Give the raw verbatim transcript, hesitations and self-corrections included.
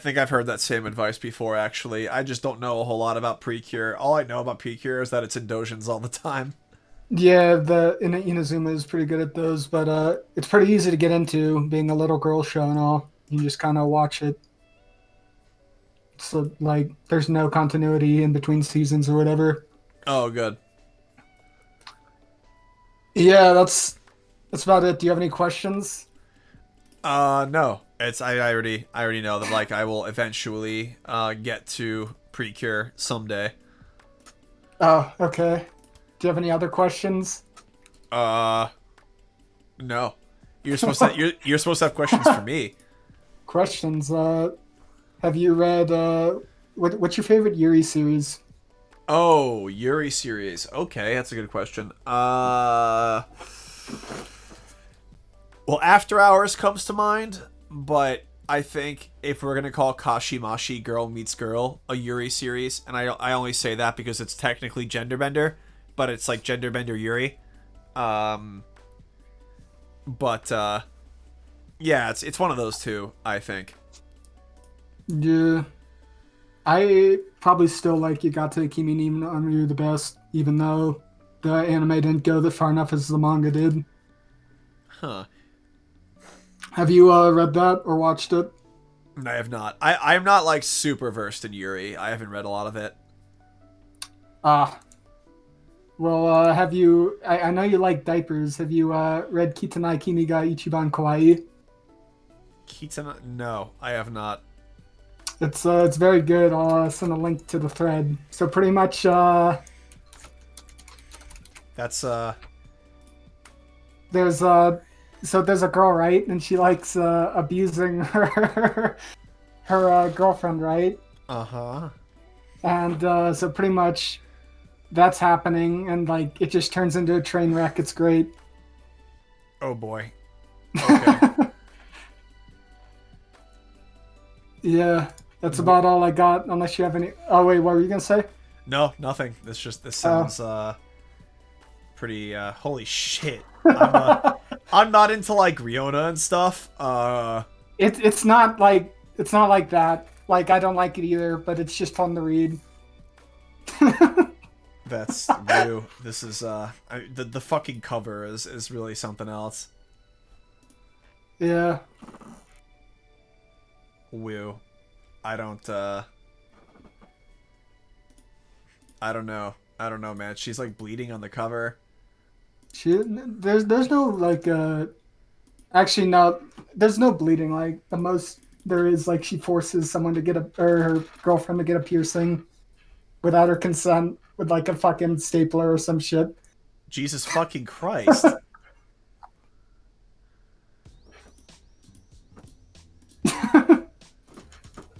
I think I've heard that same advice before, actually. I just don't know a whole lot about Precure. All I know about Precure is that it's in dojins all the time. Yeah, the Ina- Inazuma is pretty good at those, but uh, it's pretty easy to get into, being a little girl show and all. You just kind of watch it. So like, there's no continuity in between seasons or whatever. Oh, good. Yeah, that's that's about it. Do you have any questions? Uh, no. It's I, I already I already know that like I will eventually uh get to Precure someday. Oh, okay. Do you have any other questions? Uh, no. You're supposed to you're you're supposed to have questions for me. Questions. Uh, have you read uh, what, what's your favorite Yuri series? Oh, Yuri series. Okay, that's a good question. Uh, well, After Hours comes to mind, but I think if we're gonna call Kashimashi Girl Meets Girl a Yuri series, and I I only say that because it's technically genderbender, but it's like genderbender Yuri. Um, but uh, yeah, it's it's one of those two. I think. Yeah, I probably still like Yagata Kimi ni no Amaru the best, even though the anime didn't go that far enough as the manga did. Huh. Have you uh, read that or watched it? I have not. I I'm not like super versed in Yuri. I haven't read a lot of it. Ah, well, uh, have you? I, I know you like diapers. Have you uh, read Kitanai Kimi ga Ichiban Kawaii? Kitana? No, I have not. It's uh, it's very good. I'll uh, send a link to the thread. So pretty much, uh, That's uh. there's uh, so there's a girl, right, and she likes uh, abusing her her uh, girlfriend, right? Uh huh. And uh, so pretty much that's happening, and like it just turns into a train wreck. It's great. Oh boy. Okay. Yeah, that's about all I got. Unless you have any. Oh wait, what were you gonna say? No, nothing. This just this Uh, sounds uh pretty uh holy shit. I'm uh I'm not into like Riona and stuff. Uh it, it's not like it's not like that. Like I don't like it either, but it's just fun to read. that's new. This is uh I, the the fucking cover is is really something else. Yeah. Woo. I don't uh I don't know. I don't know, man. She's like bleeding on the cover. She there's there's no like uh actually no there's no bleeding. Like the most there is like she forces someone to get a or her girlfriend to get a piercing without her consent with like a fucking stapler or some shit. Jesus fucking Christ.